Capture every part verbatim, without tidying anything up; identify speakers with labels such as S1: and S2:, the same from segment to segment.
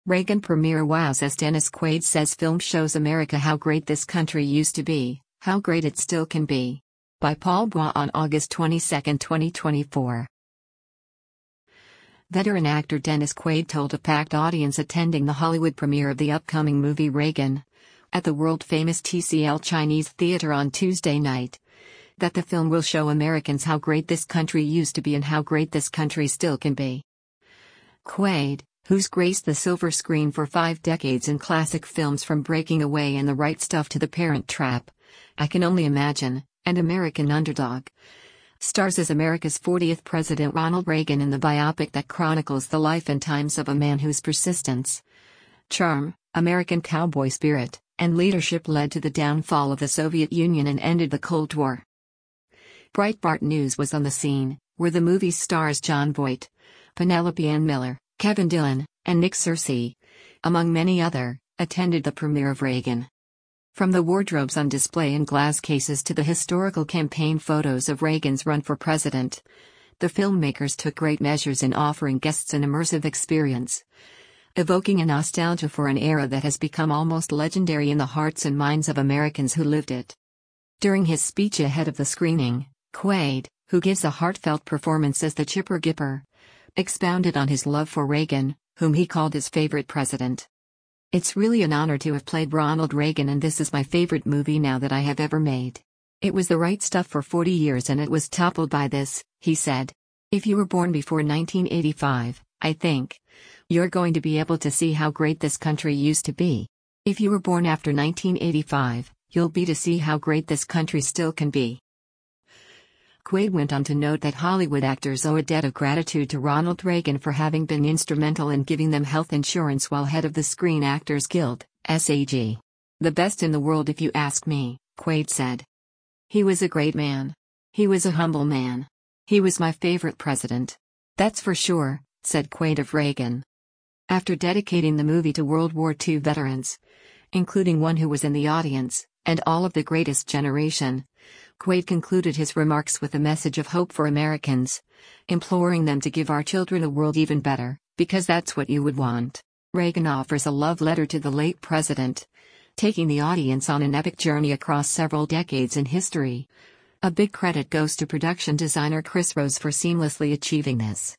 S1: Reagan premiere wows as Dennis Quaid says film shows America how great this country used to be, how great it still can be. By Paul Bois on August twenty-second, twenty twenty-four. Veteran actor Dennis Quaid told a packed audience attending the Hollywood premiere of the upcoming movie Reagan, at the world-famous T C L Chinese Theater on Tuesday night, that the film will show Americans how great this country used to be and how great this country still can be. Quaid, who's graced the silver screen for five decades in classic films from Breaking Away and The Right Stuff to The Parent Trap, I Can Only Imagine, and American Underdog, stars as America's fortieth President Ronald Reagan in the biopic that chronicles the life and times of a man whose persistence, charm, American cowboy spirit, and leadership led to the downfall of the Soviet Union and ended the Cold War. Breitbart News was on the scene, where the movie's stars Jon Voight, Penelope Ann Miller, Kevin Dillon, and Nick Searcy, among many other, attended the premiere of Reagan. From the wardrobes on display in glass cases to the historical campaign photos of Reagan's run for president, the filmmakers took great measures in offering guests an immersive experience, evoking a nostalgia for an era that has become almost legendary in the hearts and minds of Americans who lived it. During his speech ahead of the screening, Quaid, who gives a heartfelt performance as the Chipper Gipper, expounded on his love for Reagan, whom he called his favorite president. "It's really an honor to have played Ronald Reagan, and this is my favorite movie now that I have ever made. It was The Right Stuff for forty years and it was toppled by this," he said. "If you were born before nineteen eighty-five, I think you're going to be able to see how great this country used to be. If you were born after nineteen eighty-five, you'll be to see how great this country still can be." Quaid went on to note that Hollywood actors owe a debt of gratitude to Ronald Reagan for having been instrumental in giving them health insurance while head of the Screen Actors Guild, S A G. "The best in the world if you ask me," Quaid said. "He was a great man. He was a humble man. He was my favorite president. That's for sure," said Quaid of Reagan. After dedicating the movie to World War Two veterans, including one who was in the audience, and all of the greatest generation, Quaid concluded his remarks with a message of hope for Americans, imploring them to give our children a world even better, because that's what you would want. Reagan offers a love letter to the late president, taking the audience on an epic journey across several decades in history. A big credit goes to production designer Chris Rose for seamlessly achieving this.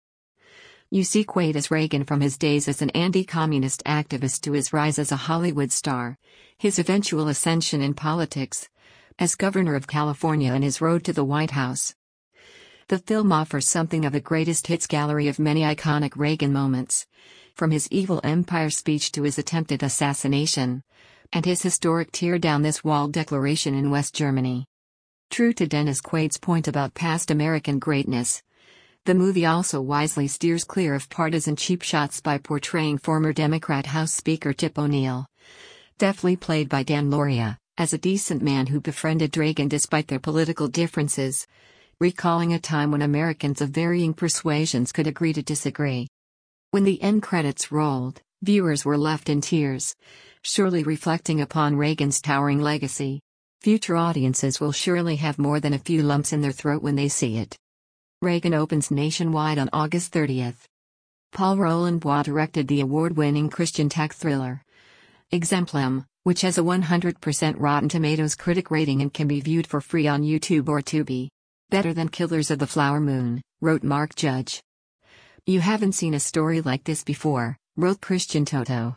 S1: You see Quaid as Reagan from his days as an anti-communist activist to his rise as a Hollywood star, his eventual ascension in politics, as governor of California, and his road to the White House. The film offers something of a greatest hits gallery of many iconic Reagan moments, from his evil empire speech to his attempted assassination, and his historic tear down this wall declaration in West Germany. True to Dennis Quaid's point about past American greatness, the movie also wisely steers clear of partisan cheap shots by portraying former Democrat House Speaker Tip O'Neill, deftly played by Dan Lauria, as a decent man who befriended Reagan despite their political differences, recalling a time when Americans of varying persuasions could agree to disagree. When the end credits rolled, viewers were left in tears, surely reflecting upon Reagan's towering legacy. Future audiences will surely have more than a few lumps in their throat when they see it. Reagan opens nationwide on August thirtieth. Paul Roland Bois directed the award-winning Christian tech thriller Exemplum, which has a one hundred percent Rotten Tomatoes critic rating and can be viewed for free on YouTube or Tubi. "Better than Killers of the Flower Moon," wrote Mark Judge. "You haven't seen a story like this before," wrote Christian Toto.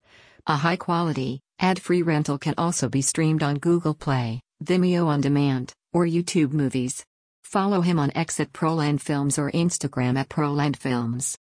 S1: A high-quality, ad-free rental can also be streamed on Google Play, Vimeo On Demand, or YouTube Movies. Follow him on X at Proland Films or Instagram at Proland Films.